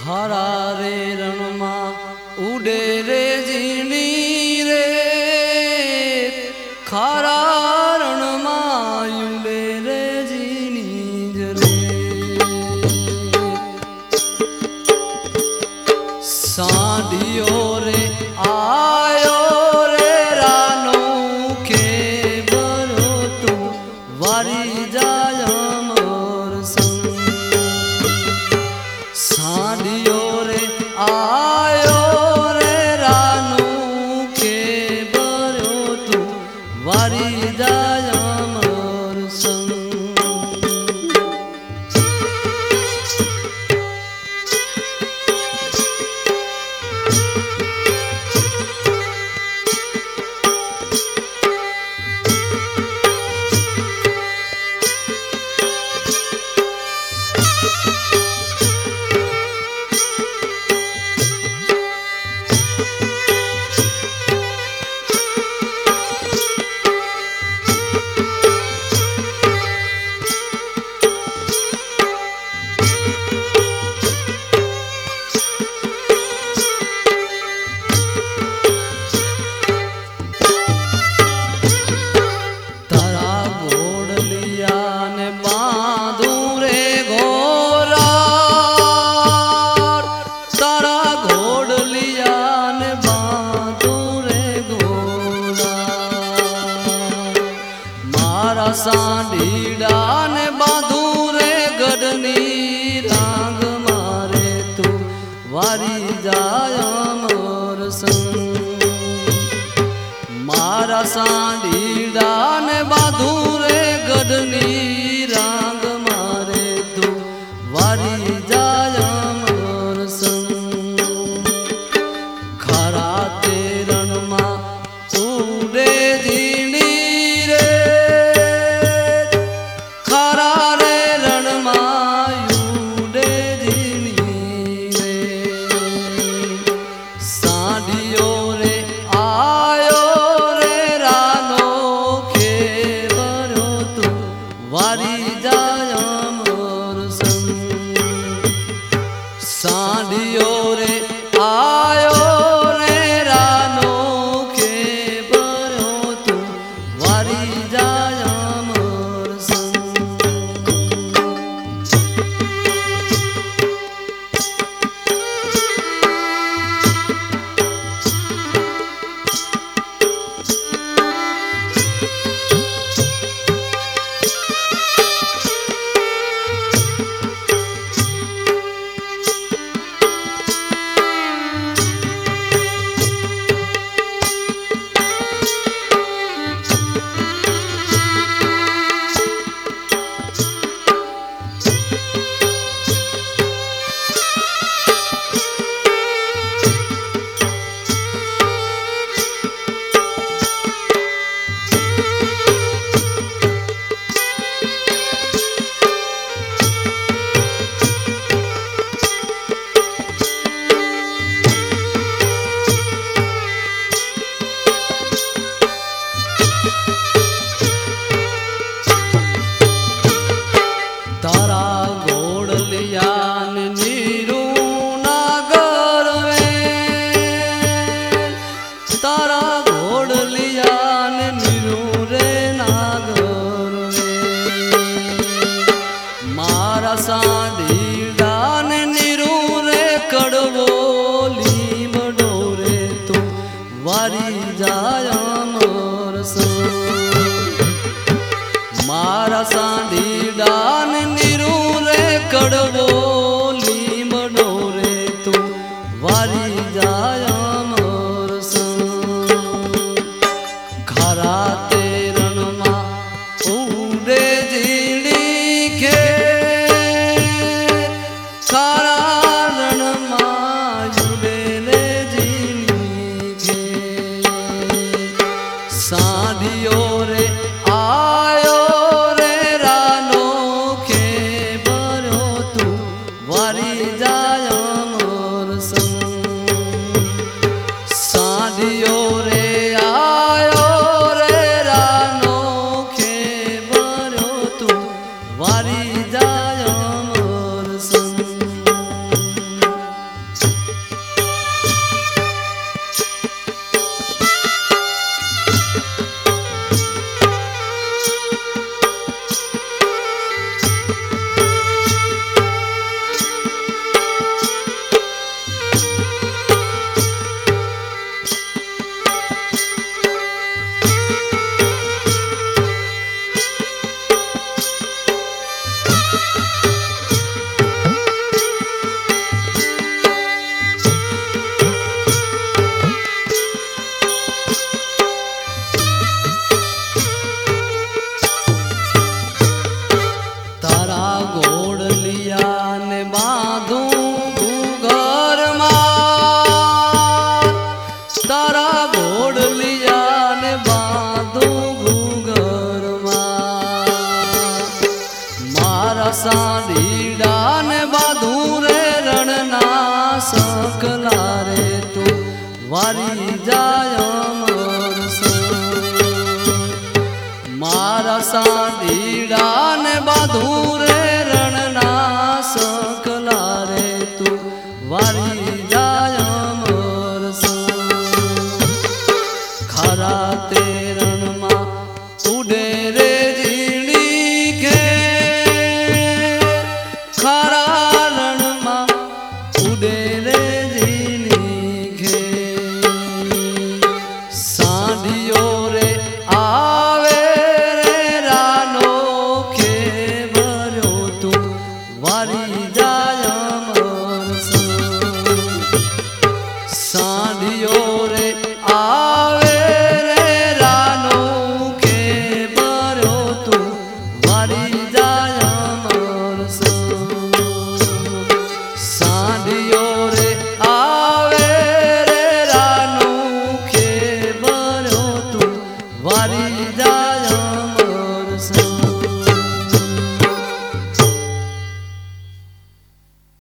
खरा रे रणमा उडे रे जीनी रे खरा रणमा उडे रे जीनी रे सांडियो रे आयो रे रानो के बरो तू वारी जाय मोर संग सांडियो रे आयो रे रानो के बरो तू वारी जाय मोर संग सांडीड़ा ने बांधू रे गढ़नी रांग मारे तू वारी जाय मोर संग मारा सांडीड़ा ने बांधू रे गढ़नी रांग मारे तू वारी जाय मोर संग खरा तेरण मा उडे जीनी वारी जाय मोर संग सांडियो रे आयो रे रानो के बरो तू वारी जाय मोर संग सांडीड़ा ने नीरू रे कड़वो लीमड़ो रे तू वारी जाय मोर संग मारा सांडीड़ा ने नीरू रे कड़वो लीमड़ो रे तू वारी जाय मोर संग खरा तेरण मा उडे जीड़ी के कारण मायुडे रे जीनी के सांडियो रे आयो रे रानो के बरो तू वारी जाय मोर संग सांडियो रे आयो रे रानो के बरो तू वारी जाय मोर संग સાંદીડા ને બાંધું રે રણના સકલા રે તું વારી જાય અમર ખરા તેરા